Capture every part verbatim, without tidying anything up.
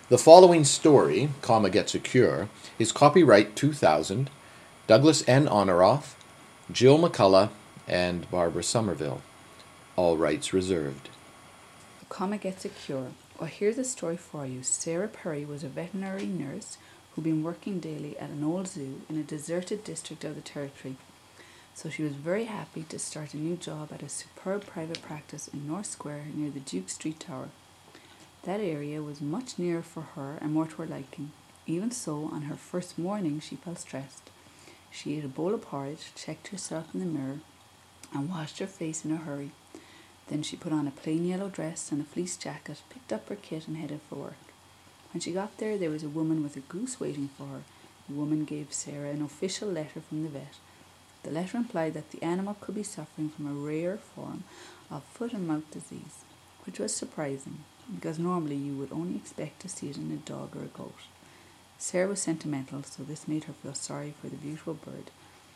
The following story, Comma Gets a Cure, is copyright two thousand, Douglas N. Honorath, Jill McCullough, and Barbara Somerville. All rights reserved. Comma Gets a Cure. Well, here's a story for you. Sarah Perry was a veterinary nurse who'd been working daily at an old zoo in a deserted district of the territory. So she was very happy to start a new job at a superb private practice in North Square near the Duke Street Tower. That area was much nearer for her and more to her liking. Even so, on her first morning she felt stressed. She ate a bowl of porridge, checked herself in the mirror, and washed her face in a hurry. Then she put on a plain yellow dress and a fleece jacket, picked up her kit and headed for work. When she got there, there was a woman with a goose waiting for her. The woman gave Sarah an official letter from the vet. The letter implied that the animal could be suffering from a rare form of foot and mouth disease, which was surprising, because normally you would only expect to see it in a dog or a goat. Sarah was sentimental, so this made her feel sorry for the beautiful bird.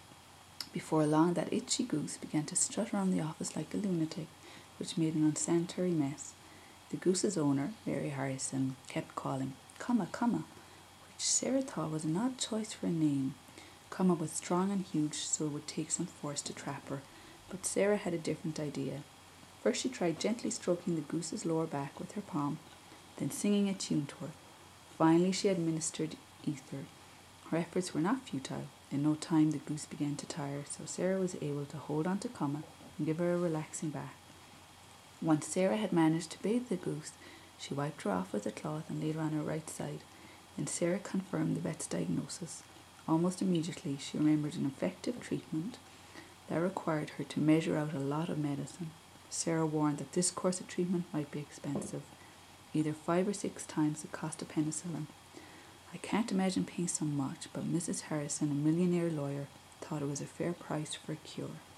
Before long, that itchy goose began to strut around the office like a lunatic, which made an unsanitary mess. The goose's owner, Mary Harrison, kept calling, "Comma, Comma," which Sarah thought was an odd choice for a name. Comma was strong and huge, so it would take some force to trap her, but Sarah had a different idea. First she tried gently stroking the goose's lower back with her palm, then singing a tune to her. Finally she administered ether. Her efforts were not futile. In no time the goose began to tire, so Sarah was able to hold on to Comma and give her a relaxing bath. Once Sarah had managed to bathe the goose, she wiped her off with a cloth and laid her on her right side. Then Sarah confirmed the vet's diagnosis. Almost immediately she remembered an effective treatment that required her to measure out a lot of medicine. Sarah warned that this course of treatment might be expensive, either five or six times the cost of penicillin. I can't imagine paying so much, but Missus Harrison, a millionaire lawyer, thought it was a fair price for a cure.